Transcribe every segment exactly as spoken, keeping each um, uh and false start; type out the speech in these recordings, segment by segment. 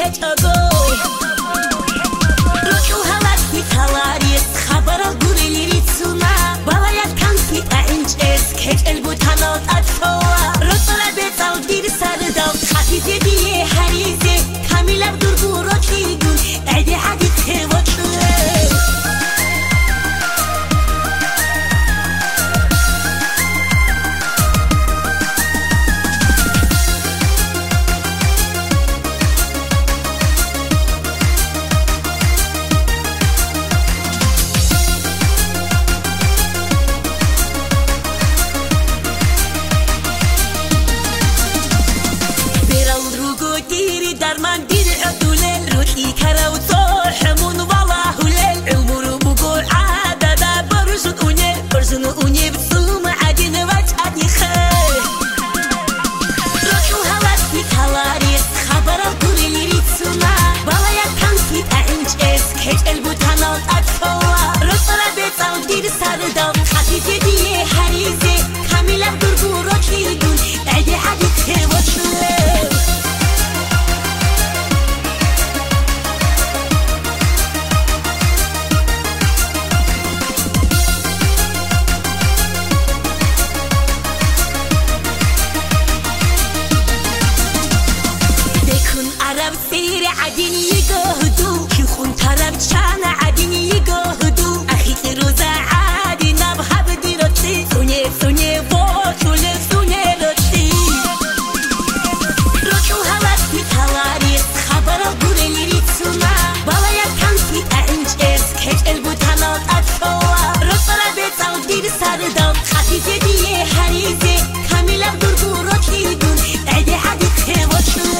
هتاگو روشو هواسي تلاريس خبر الجوري ريتسونا بالايات كانتي أنج إس كيت البوتانات أتفوا روسلا بيتال دير سردال خفيفة دي حريزة كاملة بدرجورة كيدون عدي عدي تهوتلو درمان دیر عدول روحی کرو صحمون والله ليل عمر بقول عادة برزن أوني برزن أوني بتصوم عدين وجهي خير روحو هواسي تلاريس خبر الكل اللي ريتسونا بالايا كانتي أنج إس كيت البوتانات أتفوا رسالة بيتال دير سردال خفيفة دي حريزة كاملة بدرجورة كيدون عدي عدي تهوتلو سيري عديني يجهدو كيخون طرب شانا عديني يجهدو أخي روزا عادي نبها بدي رتي سوني سوني بوشولي سوني رتي روشو هواسي تلاريس خبر الجوري اللي ريتسونا بالايا كانتي أنج إس كيت البوتانات أتفوا رسالة بيتال دير سردال خفيفة دي حريزة كاملة بدرجورة كيدون عدي عدي تهوتلو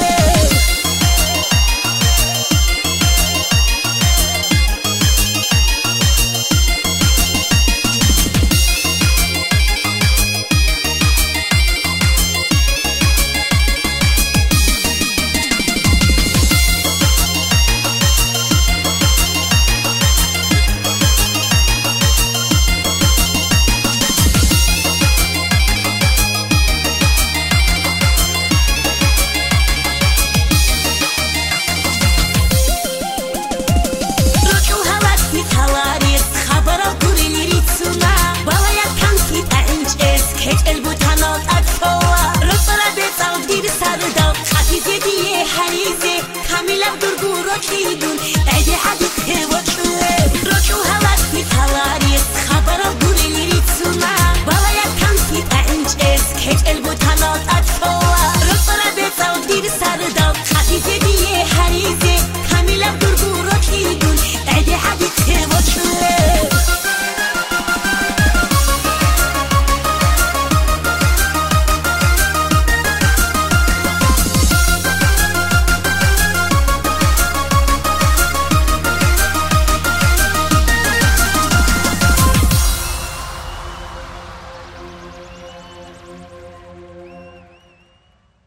كيت البوتانات أتفوا رسالة بيتال دير سردال خفيفة دي حريزة كاملة بدرجورة كيدون عدي عدي